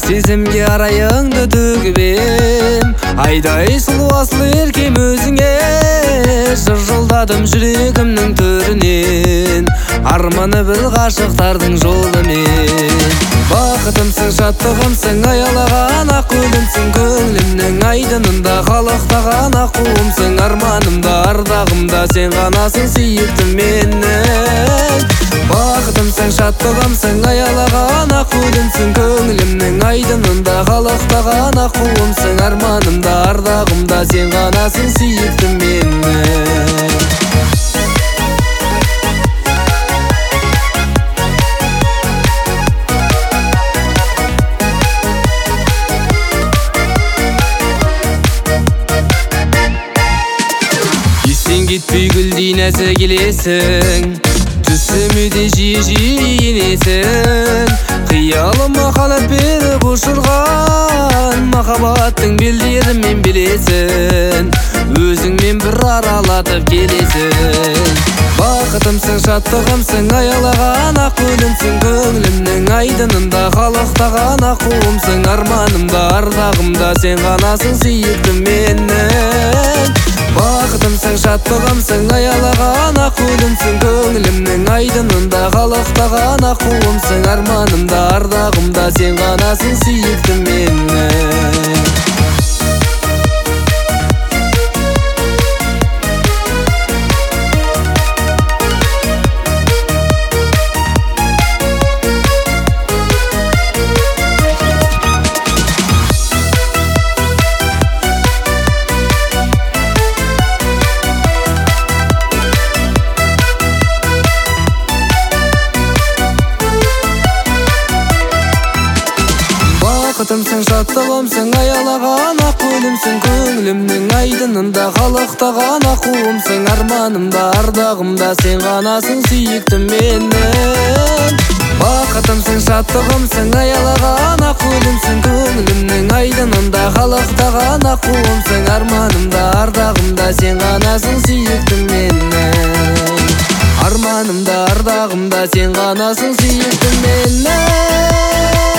Сезімге арайыңды төгіп айдай сұлу асыл еркем өзіңе. Жыр жолдадым жүрегімнің төрінен, арманы бір ғашықтардың жолымен. Бақытымсың, шаттығымсың, аялаған ақ гүлімсің, көңілімнің айдынында қалықтаған аққуымсың. Арманымда, ардағымда сен ғанасың сүйіктім менің. Бақытымсың, шаттығымсың, аялаған ақ гүлімсің, көңілімнің айдынында қалықтаған аққуымсың. Арманымда, ардағымда сен ғанасың сүйіктім менің. Естен кетпей гүлдей нәзік келесің, түсіме де жиі-жиі енесің. Қиялыма қанат беріп ұшырған махаббаттың белдерімен білесің, өзіңмен бір аралатып келесің. Бақытымсың, шаттығымсың, аялаған ақ гүлімсің, көңілімнің айдынында қалықтаған аққуымсың. Арманымда, ардағымда сен ғанасың сүйіктім менің. Бақытымсың, шаттығымсың, аялаған ақ гүлімсің, көңілімнің айдынында қалықтаған аққуымсың. Арманымда, ардағымда сен ғанасың сүйіктім менің. Бақытымсың, шаттығымсың, аялаған ақ гүлімсің, көңілімнің айдынында қалықтаған аққуымсың. Арманымда, ардағымда сен ғанасың сүйіктім менің. Бақытымсың, шаттығымсың, аялаған ақ гүлімсің, көңілімнің айдынында қалықтаған аққуымсың. Арманымда, ардағымда сен ғанасың сүйіктім менің. Арманымда, ардағымда сен ғанасың сүйіктім менің.